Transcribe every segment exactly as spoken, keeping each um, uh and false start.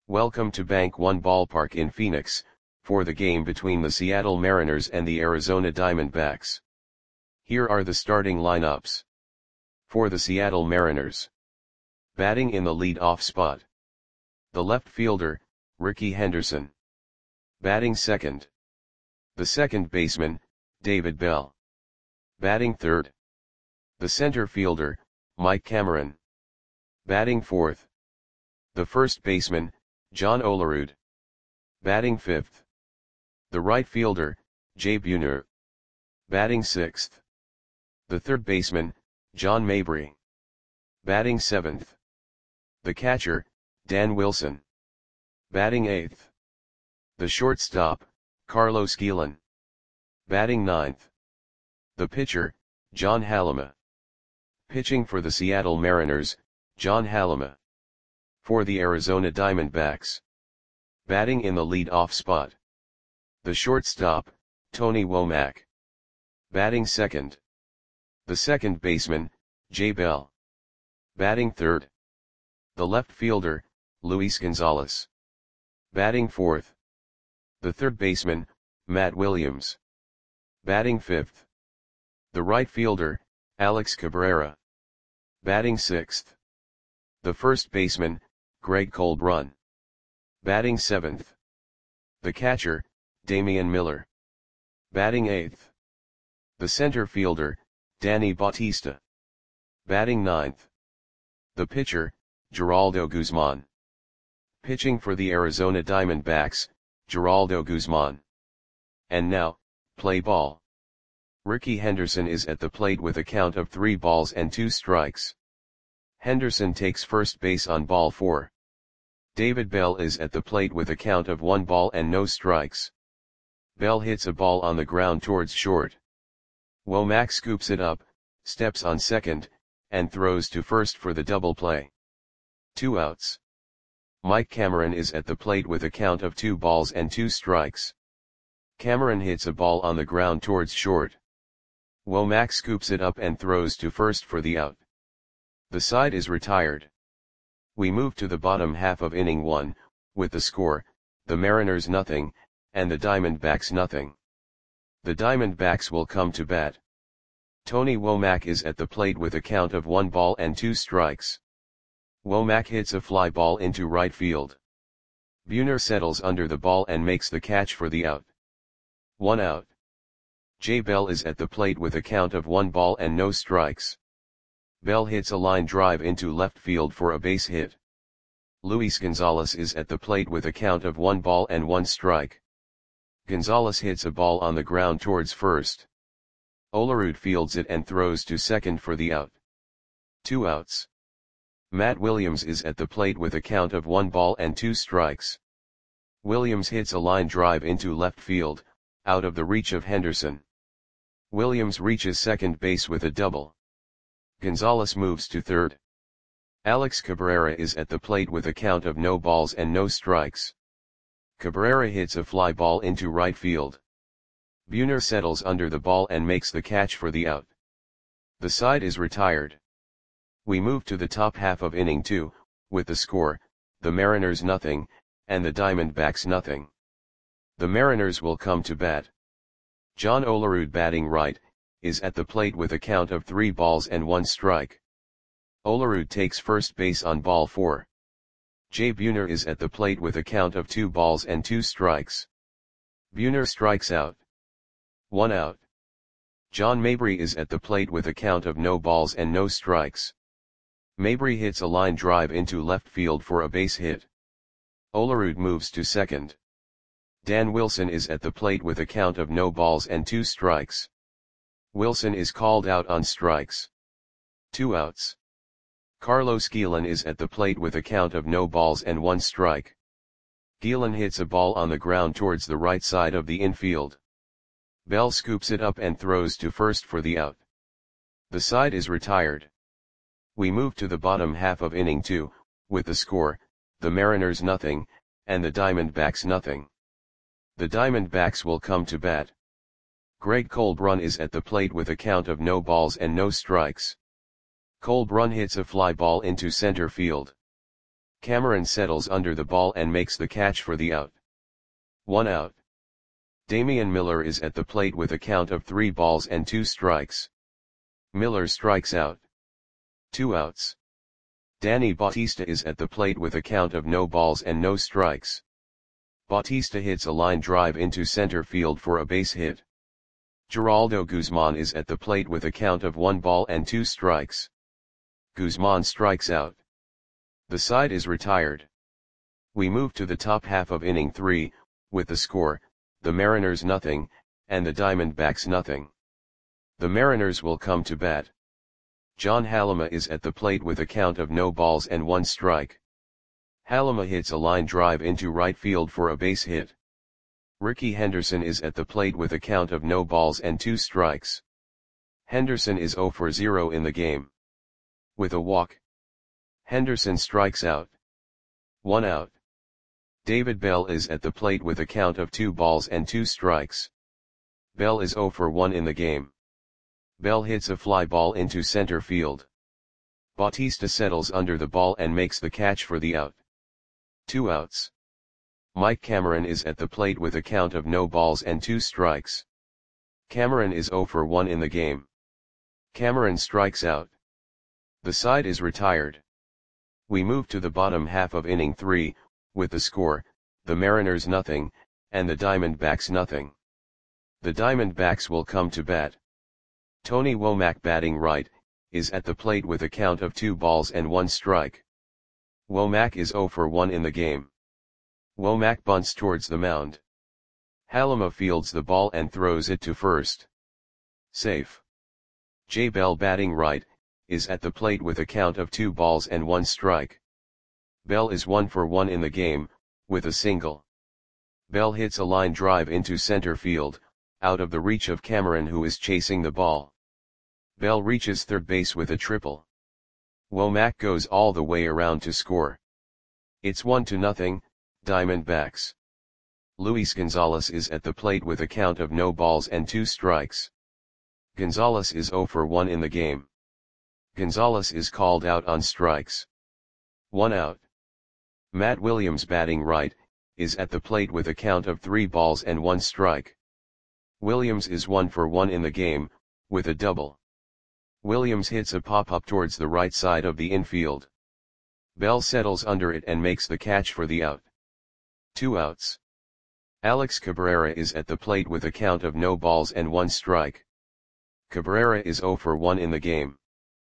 Welcome to Bank One Ballpark in Phoenix, for the game between the Seattle Mariners and the Arizona Diamondbacks. Here are the starting lineups. For the Seattle Mariners. Batting in the lead-off spot. The left fielder, Rickey Henderson. Batting second. The second baseman, David Bell. Batting third. The center fielder, Mike Cameron. Batting fourth. The first baseman, John Olerud. Batting fifth. The right fielder, Jay Buhner. Batting sixth. The third baseman, John Mabry. Batting seventh. The catcher, Dan Wilson. Batting eighth. The shortstop, Carlos Guillen. Batting ninth. The pitcher, John Halama. Pitching for the Seattle Mariners, John Halama. For the Arizona Diamondbacks. Batting in the lead-off spot. The shortstop, Tony Womack. Batting second. The second baseman, Jay Bell. Batting third. The left fielder, Luis Gonzalez. Batting fourth. The third baseman, Matt Williams. Batting fifth. The right fielder, Alex Cabrera. Batting sixth. The first baseman, Greg Colbrun. Batting seventh. The catcher, Damian Miller. Batting eighth. The center fielder, Danny Bautista. Batting ninth. The pitcher, Geraldo Guzman. Pitching for the Arizona Diamondbacks, Geraldo Guzman. And now, play ball. Rickey Henderson is at the plate with a count of three balls and two strikes. Henderson takes first base on ball four. David Bell is at the plate with a count of one ball and no strikes. Bell hits a ball on the ground towards short. Womack scoops it up, steps on second, and throws to first for the double play. Two outs. Mike Cameron is at the plate with a count of two balls and two strikes. Cameron hits a ball on the ground towards short. Womack scoops it up and throws to first for the out. The side is retired. We move to the bottom half of inning one, with the score, the Mariners nothing, and the Diamondbacks nothing. The Diamondbacks will come to bat. Tony Womack is at the plate with a count of one ball and two strikes. Womack hits a fly ball into right field. Buhner settles under the ball and makes the catch for the out. One out. Jay Bell is at the plate with a count of one ball and no strikes. Bell hits a line drive into left field for a base hit. Luis Gonzalez is at the plate with a count of one ball and one strike. Gonzalez hits a ball on the ground towards first. Olerud fields it and throws to second for the out. Two outs. Matt Williams is at the plate with a count of one ball and two strikes. Williams hits a line drive into left field, out of the reach of Henderson. Williams reaches second base with a double. Gonzalez moves to third. Alex Cabrera is at the plate with a count of no balls and no strikes. Cabrera hits a fly ball into right field. Buhner settles under the ball and makes the catch for the out. The side is retired. We move to the top half of inning two, with the score, the Mariners nothing, and the Diamondbacks nothing. The Mariners will come to bat. John Olerud batting right, is at the plate with a count of three balls and one strike. Olerud takes first base on ball four. Jay Buhner is at the plate with a count of two balls and two strikes. Buhner strikes out. One out. John Mabry is at the plate with a count of no balls and no strikes. Mabry hits a line drive into left field for a base hit. Olerud moves to second. Dan Wilson is at the plate with a count of no balls and two strikes. Wilson is called out on strikes. Two outs. Carlos Guillen is at the plate with a count of no balls and one strike. Guillen hits a ball on the ground towards the right side of the infield. Bell scoops it up and throws to first for the out. The side is retired. We move to the bottom half of inning two, with the score, the Mariners nothing, and the Diamondbacks nothing. The Diamondbacks will come to bat. Greg Colbrun is at the plate with a count of no balls and no strikes. Colbrun hits a fly ball into center field. Cameron settles under the ball and makes the catch for the out. One out. Damian Miller is at the plate with a count of three balls and two strikes. Miller strikes out. Two outs. Danny Bautista is at the plate with a count of no balls and no strikes. Bautista hits a line drive into center field for a base hit. Geraldo Guzman is at the plate with a count of one ball and two strikes. Guzman strikes out. The side is retired. We move to the top half of inning three, with the score, the Mariners nothing, and the Diamondbacks nothing. The Mariners will come to bat. John Halima is at the plate with a count of no balls and one strike. Halima hits a line drive into right field for a base hit. Ricky Henderson is at the plate with a count of no balls and two strikes. Henderson is zero for zero in the game. With a walk, Henderson strikes out. One out. David Bell is at the plate with a count of two balls and two strikes. Bell is zero for one in the game. Bell hits a fly ball into center field. Bautista settles under the ball and makes the catch for the out. Two outs. Mike Cameron is at the plate with a count of no balls and two strikes. Cameron is zero for one in the game. Cameron strikes out. The side is retired. We move to the bottom half of inning three, with the score, the Mariners nothing, and the Diamondbacks nothing. The Diamondbacks will come to bat. Tony Womack batting right, is at the plate with a count of two balls and one strike. Womack is zero for one in the game. Womack bunts towards the mound. Halima fields the ball and throws it to first. Safe. Jay Bell batting right, is at the plate with a count of two balls and one strike. Bell is one for one in the game, with a single. Bell hits a line drive into center field, out of the reach of Cameron who is chasing the ball. Bell reaches third base with a triple. Womack goes all the way around to score. It's one to nothing, Diamondbacks. Luis Gonzalez is at the plate with a count of no balls and two strikes. Gonzalez is zero for one in the game. Gonzalez is called out on strikes. One out. Matt Williams batting right, is at the plate with a count of three balls and one strike. Williams is one for one in the game, with a double. Williams hits a pop-up towards the right side of the infield. Bell settles under it and makes the catch for the out. Two outs. Alex Cabrera is at the plate with a count of no balls and one strike. Cabrera is zero for one in the game.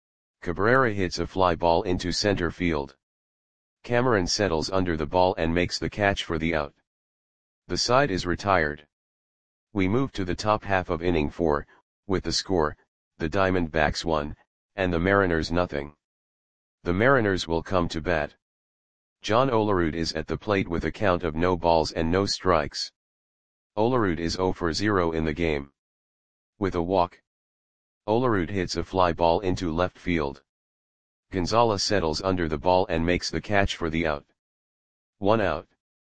Cabrera hits a fly ball into center field. Cameron settles under the ball and makes the catch for the out. The side is retired. We move to the top half of inning four, with the score, the Diamondbacks one, and the Mariners nothing. The Mariners will come to bat. John Olerud is at the plate with a count of no balls and no strikes. Olerud is zero for zero in the game. With a walk, Olerud hits a fly ball into left field. Gonzalez settles under the ball and makes the catch for the out. One out.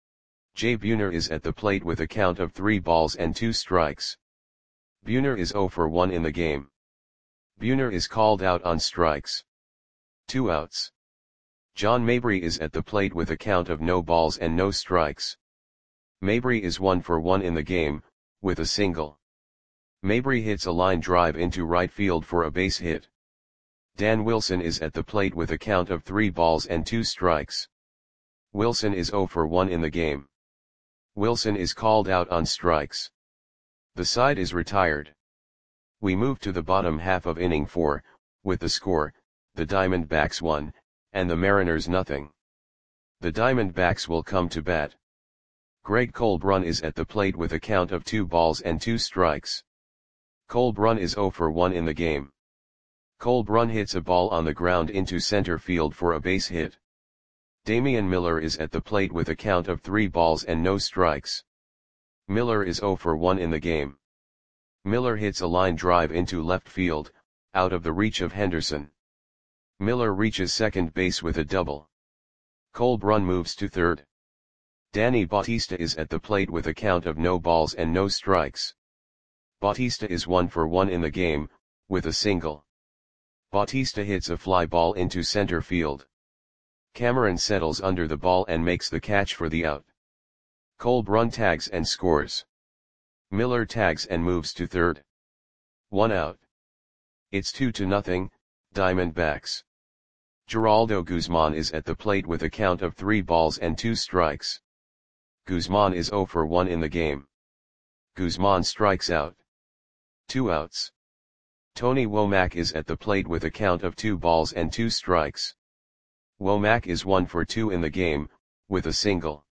Jay Buhner is at the plate with a count of three balls and two strikes. Buhner is zero for one in the game. Buhner is called out on strikes. Two outs. John Mabry is at the plate with a count of no balls and no strikes. Mabry is one for one in the game, with a single. Mabry hits a line drive into right field for a base hit. Dan Wilson is at the plate with a count of three balls and two strikes. Wilson is zero for one in the game. Wilson is called out on strikes. The side is retired. We move to the bottom half of inning four, with the score, the Diamondbacks one, and the Mariners nothing. The Diamondbacks will come to bat. Greg Colbrun is at the plate with a count of two balls and two strikes. Colbrun is zero for one in the game. Colbrun hits a ball on the ground into center field for a base hit. Damian Miller is at the plate with a count of three balls and no strikes. Miller is zero for one in the game. Miller hits a line drive into left field, out of the reach of Henderson. Miller reaches second base with a double. Colbrun moves to third. Danny Bautista is at the plate with a count of no balls and no strikes. Bautista is one for one in the game, with a single. Bautista hits a fly ball into center field. Cameron settles under the ball and makes the catch for the out. Colbrunn tags and scores. Miller tags and moves to third. One out. It's two to nothing, Diamondbacks. Geraldo Guzman is at the plate with a count of three balls and two strikes. Guzman is zero for one in the game. Guzman strikes out. Two outs. Tony Womack is at the plate with a count of two balls and two strikes. Womack is one for two in the game, with a single.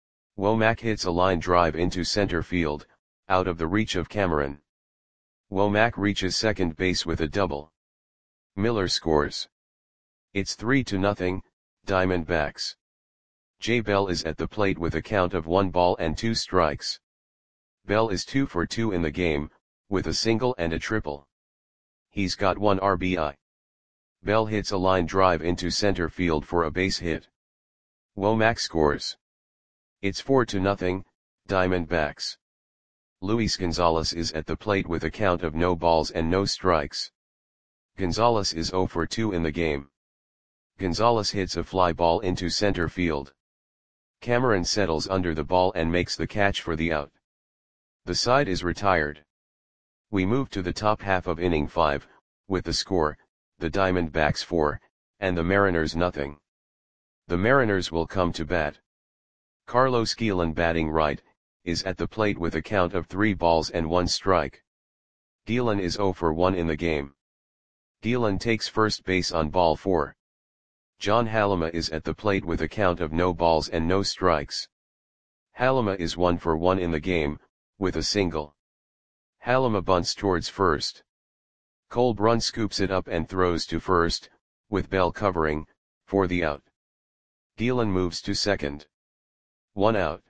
Womack hits a line drive into center field, out of the reach of Cameron. Womack reaches second base with a double. Miller scores. It's three to nothing, Diamondbacks. Jay Bell is at the plate with a count of one ball and two strikes. Bell is two for two in the game, with a single and a triple. He's got one R B I. Bell hits a line drive into center field for a base hit. Womack scores. It's four to nothing, Diamondbacks. Luis Gonzalez is at the plate with a count of no balls and no strikes. Gonzalez is zero for two in the game. Gonzalez hits a fly ball into center field. Cameron settles under the ball and makes the catch for the out. The side is retired. We move to the top half of inning five, with the score, the Diamondbacks four, and the Mariners nothing. The Mariners will come to bat. Carlos Guillen, batting right, is at the plate with a count of three balls and one strike. Guillen is zero for one in the game. Guillen takes first base on ball four. John Halima is at the plate with a count of no balls and no strikes. Halima is one for one in the game, with a single. Halima bunts towards first. Colbrunn scoops it up and throws to first, with Bell covering, for the out. Guillen moves to second. One out.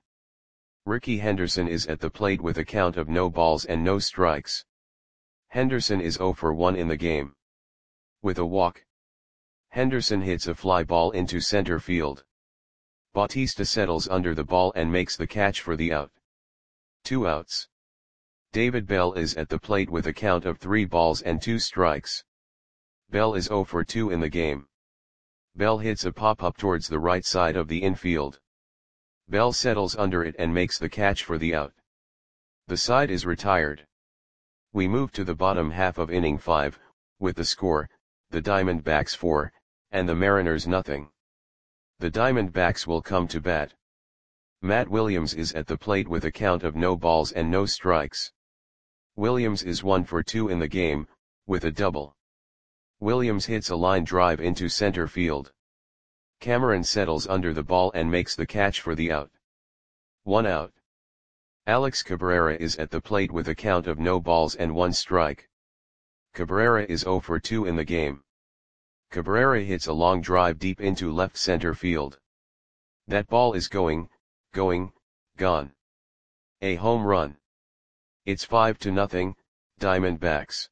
Ricky Henderson is at the plate with a count of no balls and no strikes. Henderson is zero for one in the game. With a walk. Henderson hits a fly ball into center field. Bautista settles under the ball and makes the catch for the out. Two outs. David Bell is at the plate with a count of three balls and two strikes. Bell is zero for two in the game. Bell hits a pop-up towards the right side of the infield. Bell settles under it and makes the catch for the out. The side is retired. We move to the bottom half of inning five, with the score, the Diamondbacks four, and the Mariners nothing. The Diamondbacks will come to bat. Matt Williams is at the plate with a count of no balls and no strikes. Williams is one for two in the game, with a double. Williams hits a line drive into center field. Cameron settles under the ball and makes the catch for the out. One out. Alex Cabrera is at the plate with a count of no balls and one strike. Cabrera is zero for two in the game. Cabrera hits a long drive deep into left center field. That ball is going, going, gone. A home run. It's five to nothing, Diamondbacks.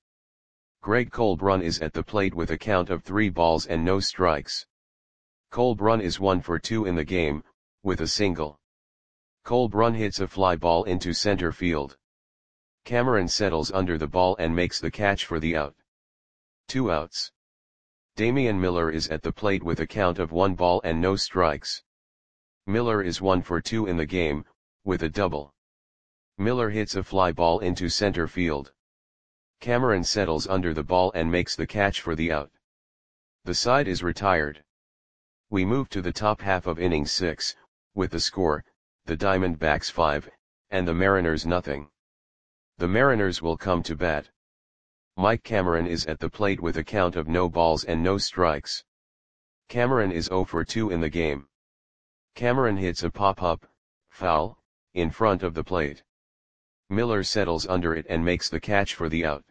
Greg Colbrunn is at the plate with a count of three balls and no strikes. Colbrunn is one for two in the game, with a single. Colbrunn hits a fly ball into center field. Cameron settles under the ball and makes the catch for the out. Two outs. Damian Miller is at the plate with a count of one ball and no strikes. Miller is one for two in the game, with a double. Miller hits a fly ball into center field. Cameron settles under the ball and makes the catch for the out. The side is retired. We move to the top half of inning six, with the score, the Diamondbacks five, and the Mariners nothing. The Mariners will come to bat. Mike Cameron is at the plate with a count of no balls and no strikes. Cameron is zero for two in the game. Cameron hits a pop-up, foul, in front of the plate. Miller settles under it and makes the catch for the out.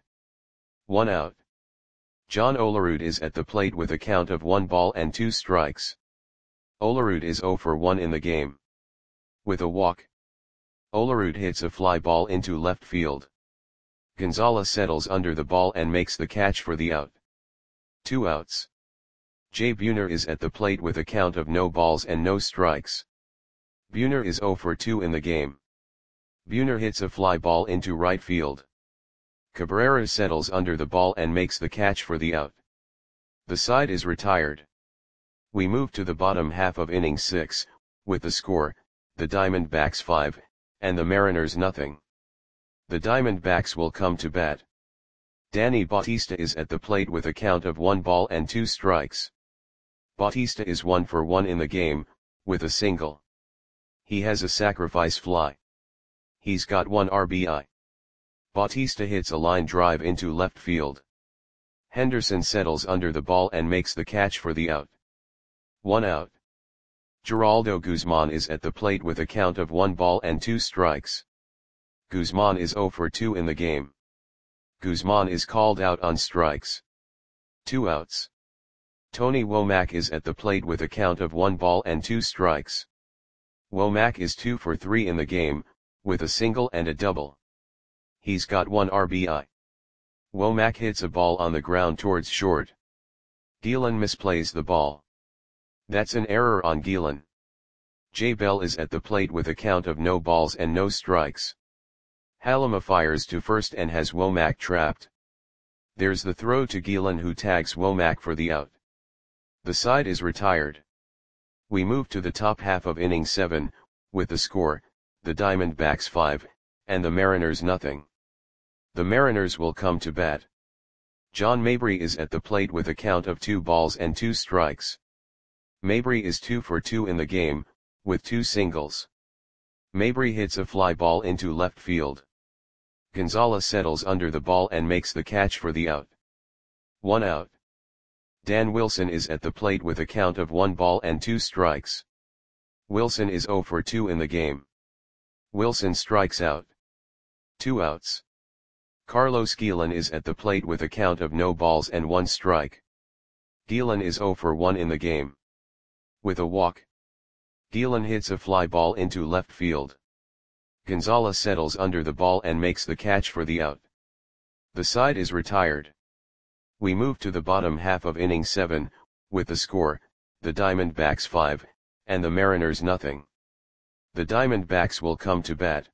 One out. John Olerud is at the plate with a count of one ball and two strikes. Olerud is zero for one in the game. With a walk. Olerud hits a fly ball into left field. Gonzalez settles under the ball and makes the catch for the out. Two outs. Jay Buhner is at the plate with a count of no balls and no strikes. Buhner is zero for two in the game. Buhner hits a fly ball into right field. Cabrera settles under the ball and makes the catch for the out. The side is retired. We move to the bottom half of inning six, with the score, the Diamondbacks five, and the Mariners nothing. The Diamondbacks will come to bat. Danny Bautista is at the plate with a count of one ball and two strikes. Bautista is one for one in the game, with a single. He has a sacrifice fly. He's got one R B I. Bautista hits a line drive into left field. Henderson settles under the ball and makes the catch for the out. One out. Geraldo Guzman is at the plate with a count of one ball and two strikes. Guzman is zero for two in the game. Guzman is called out on strikes. Two outs. Tony Womack is at the plate with a count of one ball and two strikes. Womack is two for three in the game, with a single and a double. He's got one R B I. Womack hits a ball on the ground towards short. Gielan misplays the ball. That's an error on Gielan. Jay Bell is at the plate with a count of no balls and no strikes. Halima fires to first and has Womack trapped. There's the throw to Gielan, who tags Womack for the out. The side is retired. We move to the top half of inning seven, with the score, the Diamondbacks five, and the Mariners nothing. The Mariners will come to bat. John Mabry is at the plate with a count of two balls and two strikes. Mabry is two for two in the game, with two singles. Mabry hits a fly ball into left field. Gonzalez settles under the ball and makes the catch for the out. One out. Dan Wilson is at the plate with a count of one ball and two strikes. Wilson is zero for two in the game. Wilson strikes out. Two outs. Carlos Gielan is at the plate with a count of no balls and one strike. Gielan is zero for one in the game. With a walk. Gielan hits a fly ball into left field. Gonzalez settles under the ball and makes the catch for the out. The side is retired. We move to the bottom half of inning seven, with the score, the Diamondbacks five, and the Mariners nothing. The Diamondbacks will come to bat.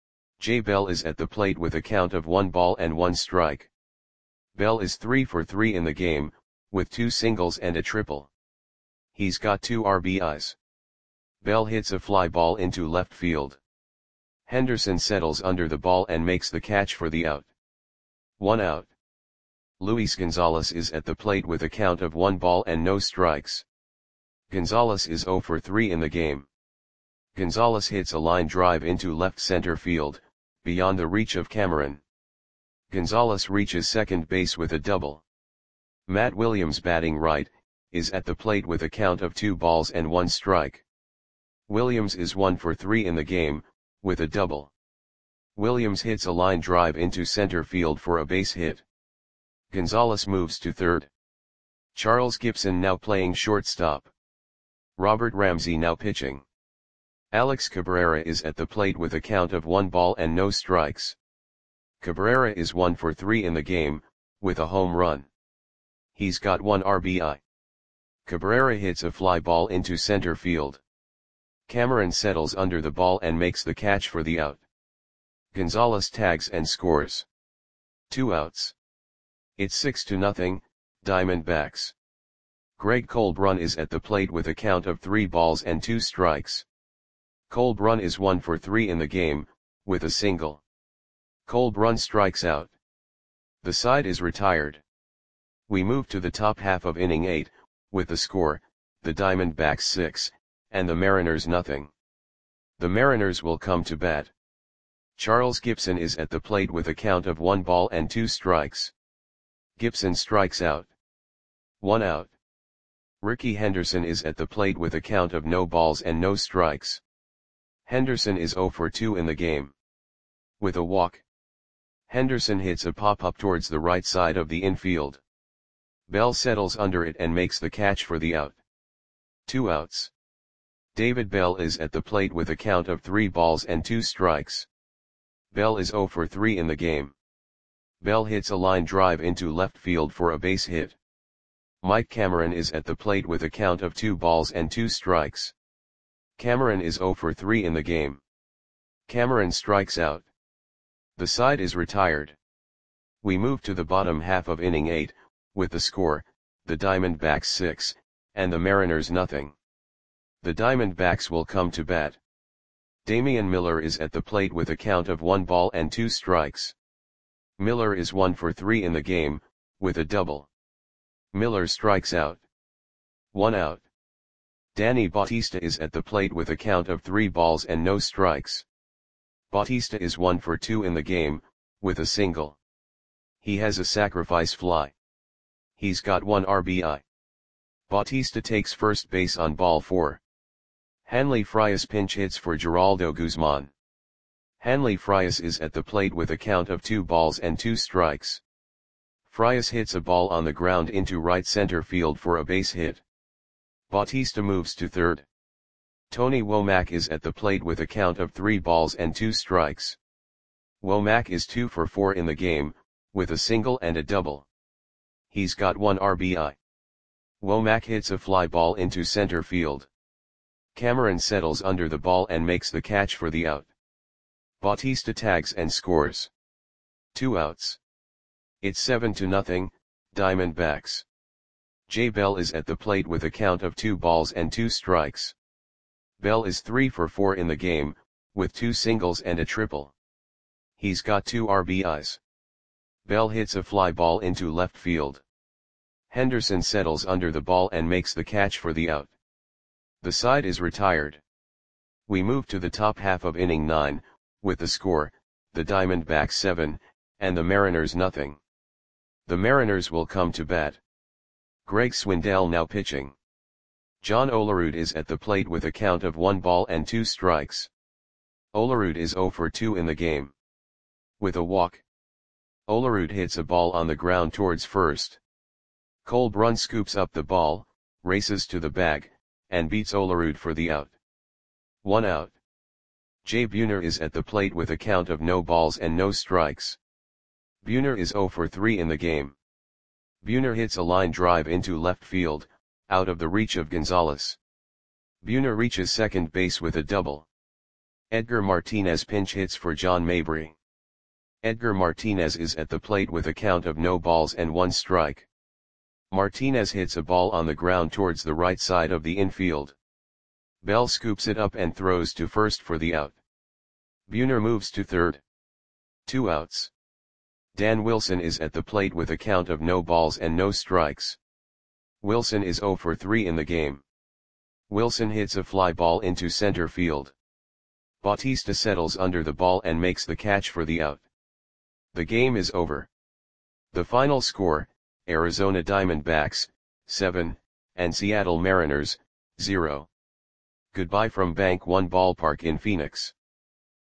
Jay Bell is at the plate with a count of one ball and one strike. Bell is three for three in the game, with two singles and a triple. He's got two R B Is. Bell hits a fly ball into left field. Henderson settles under the ball and makes the catch for the out. One out. Luis Gonzalez is at the plate with a count of one ball and no strikes. Gonzalez is zero for three in the game. Gonzalez hits a line drive into left center field, beyond the reach of Cameron. Gonzalez reaches second base with a double. Matt Williams, batting right, is at the plate with a count of two balls and one strike. Williams is one for three in the game, with a double. Williams hits a line drive into center field for a base hit. Gonzalez moves to third. Charles Gibson now playing shortstop. Robert Ramsey now pitching. Alex Cabrera is at the plate with a count of one ball and no strikes. Cabrera is one for three in the game, with a home run. He's got one R B I. Cabrera hits a fly ball into center field. Cameron settles under the ball and makes the catch for the out. Gonzalez tags and scores. Two outs. It's six to nothing, Diamondbacks. Greg Colbrun is at the plate with a count of three balls and two strikes. Colbrun is one for three in the game, with a single. Colbrun strikes out. The side is retired. We move to the top half of inning eight, with the score, the Diamondbacks six, and the Mariners nothing. The Mariners will come to bat. Charles Gibson is at the plate with a count of one ball and two strikes. Gibson strikes out. One out. Ricky Henderson is at the plate with a count of no balls and no strikes. Henderson is zero for two in the game. With a walk. Henderson hits a pop-up towards the right side of the infield. Bell settles under it and makes the catch for the out. Two outs. David Bell is at the plate with a count of three balls and two strikes. Bell is zero for three in the game. Bell hits a line drive into left field for a base hit. Mike Cameron is at the plate with a count of two balls and two strikes. Cameron is zero for three in the game. Cameron strikes out. The side is retired. We move to the bottom half of inning eight, with the score, the Diamondbacks six, and the Mariners nothing. The Diamondbacks will come to bat. Damian Miller is at the plate with a count of one ball and two strikes. Miller is one for three in the game, with a double. Miller strikes out. One out. Danny Bautista is at the plate with a count of three balls and no strikes. Bautista is one for two in the game, with a single. He has a sacrifice fly. He's got one R B I. Bautista takes first base on ball four. Hanley Frias pinch hits for Geraldo Guzman. Hanley Frias is at the plate with a count of two balls and two strikes. Frias hits a ball on the ground into right center field for a base hit. Bautista moves to third. Tony Womack is at the plate with a count of three balls and two strikes. Womack is two for four in the game, with a single and a double. He's got one R B I. Womack hits a fly ball into center field. Cameron settles under the ball and makes the catch for the out. Bautista tags and scores. Two outs. It's seven to nothing, Diamondbacks. Jay Bell is at the plate with a count of two balls and two strikes. Bell is three for four in the game, with two singles and a triple. He's got two R B Is. Bell hits a fly ball into left field. Henderson settles under the ball and makes the catch for the out. The side is retired. We move to the top half of inning nine, with the score, the Diamondbacks seven, and the Mariners nothing. The Mariners will come to bat. Greg Swindell now pitching. John Olerud is at the plate with a count of one ball and two strikes. Olerud is zero for two in the game. With a walk. Olerud hits a ball on the ground towards first. Cole Brun scoops up the ball, races to the bag, and beats Olerud for the out. One out. Jay Buhner is at the plate with a count of no balls and no strikes. Buhner is zero for three in the game. Buhner hits a line drive into left field, out of the reach of Gonzalez. Buhner reaches second base with a double. Edgar Martinez pinch hits for John Mabry. Edgar Martinez is at the plate with a count of no balls and one strike. Martinez hits a ball on the ground towards the right side of the infield. Bell scoops it up and throws to first for the out. Buhner moves to third. Two outs. Dan Wilson is at the plate with a count of no balls and no strikes. Wilson is zero for three in the game. Wilson hits a fly ball into center field. Bautista settles under the ball and makes the catch for the out. The game is over. The final score, Arizona Diamondbacks, seven, and Seattle Mariners, zero. Goodbye from Bank One Ballpark in Phoenix.